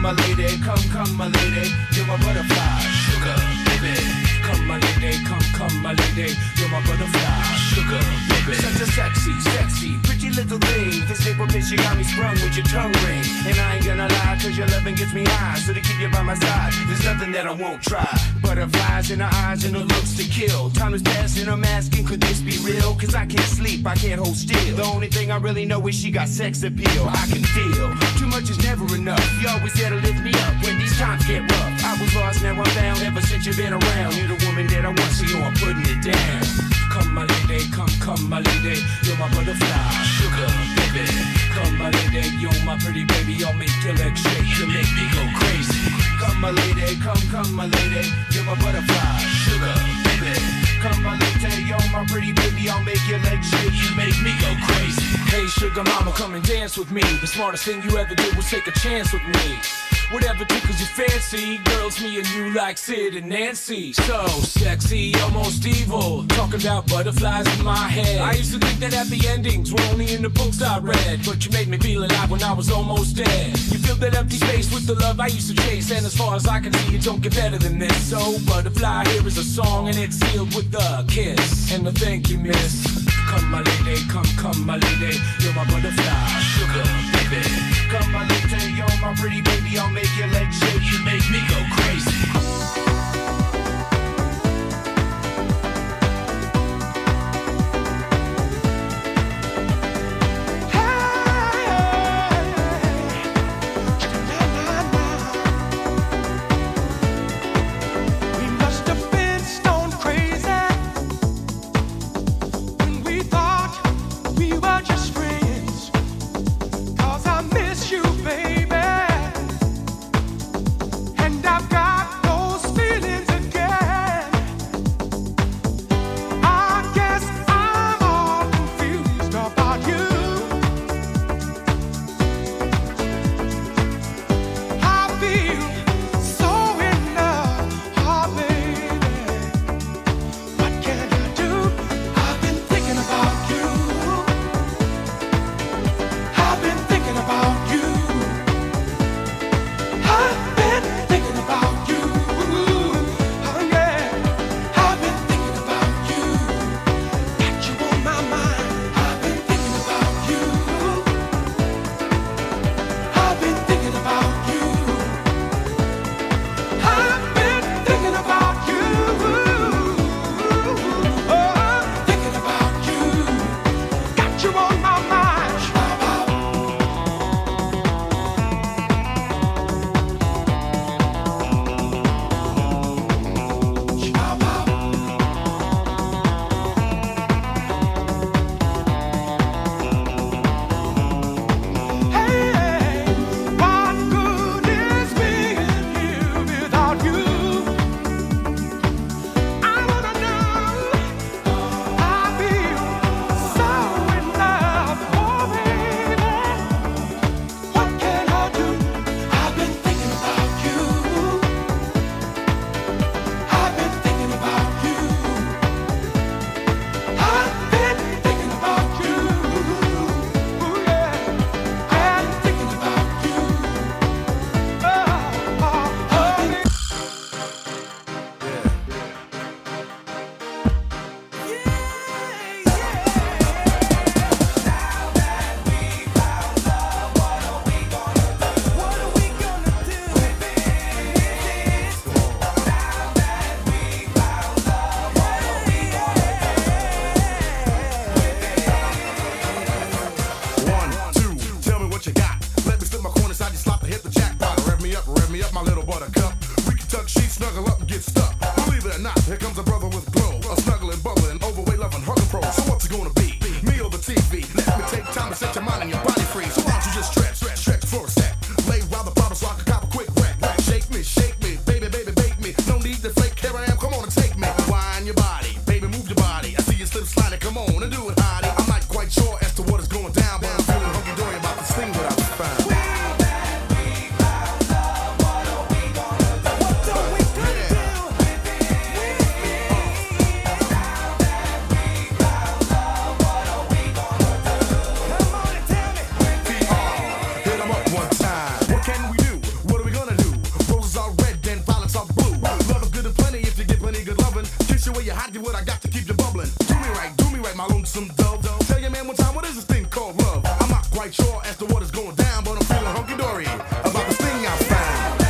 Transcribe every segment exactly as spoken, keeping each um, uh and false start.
my lady, come, come, my lady, you're my butterfly, sugar, baby. Come, my lady, come, come, my lady, you're my butterfly, sugar, baby. Such a sexy, sexy, pretty little thing. This April bitch, you got me sprung with your tongue ring. And I ain't gonna lie, cause your loving gets me high. So to keep you by my side, there's nothing that I won't try. Butterflies in her eyes and her looks to kill. Time is passing, I'm asking, could this be real? Cause I can't sleep, I can't hold still. The only thing I really know is she got sex appeal. I can feel, too much is never enough. You always there to lift me up when these times get rough. I was lost, now I'm found, ever since you've been around. You're the woman that I want, so you I'm putting it down. Come my lady, come, come my lady, you're my butterfly, sugar, baby. Come my lady, you're my pretty baby, I'll make your legs shake, you make me go crazy. Come my lady, come, come my lady, you're my butterfly, sugar, baby. Come my lady, you're my pretty baby, I'll make your legs shake, you make me go crazy. Hey sugar mama, come and dance with me. The smartest thing you ever did was take a chance with me. Whatever tickles your fancy, girls, me and you like Sid and Nancy. So sexy, almost evil, talking about butterflies in my head. I used to think that happy endings were only in the books I read, but you made me feel alive when I was almost dead. You filled that empty space with the love I used to chase, and as far as I can see, it don't get better than this. So butterfly, here is a song, and it's sealed with a kiss and a thank you, miss. Come my lady, come, come my lady, you're my butterfly, sugar, baby. Come my lady, you're my pretty baby, I'll make your legs shake, you make me go crazy. quite sure as to what is going down, but I'm feeling hunky-dory about the thing I found.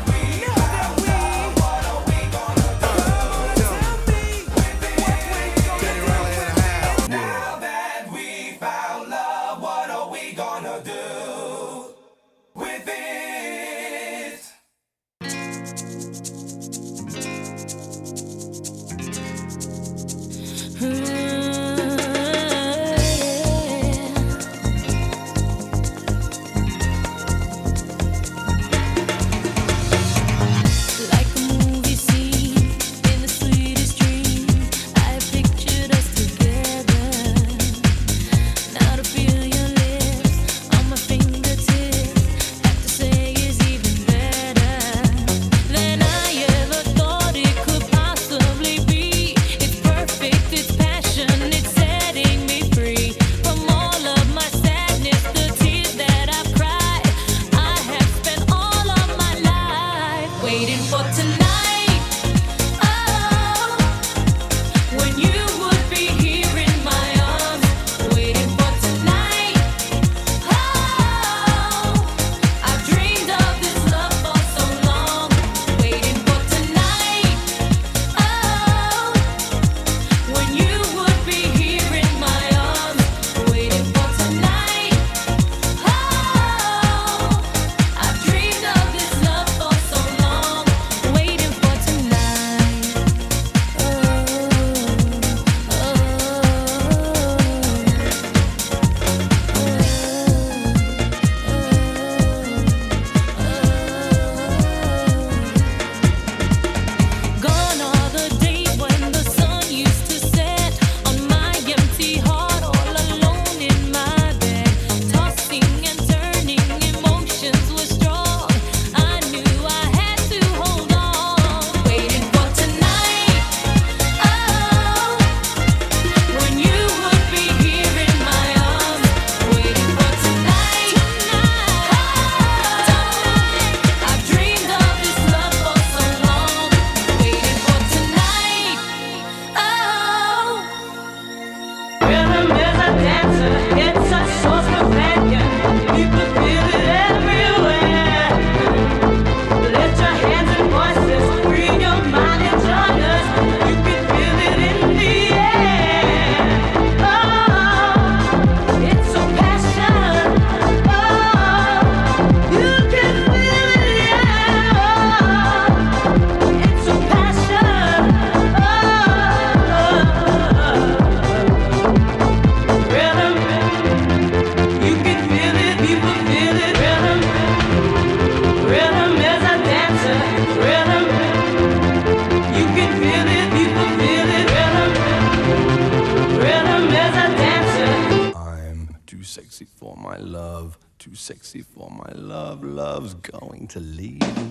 Sexy for my love, love's going to leave me.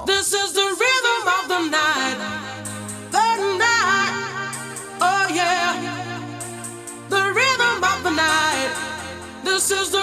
Uh. This is the rhythm of the night. The night. Oh yeah. The rhythm of the night. This is the